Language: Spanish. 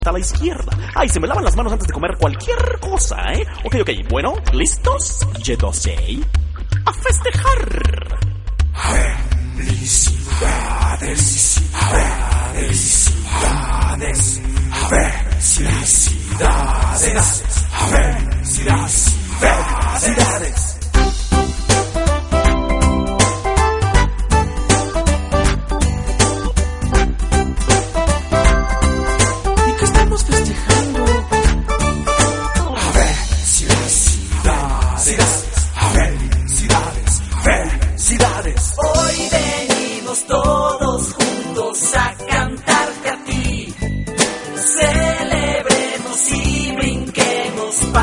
a la izquierda. Ay, se me lavan las manos antes de comer cualquier cosa, ¿eh? Ok, bueno, ¿listos? Jedosei, a festejar. Felicidades.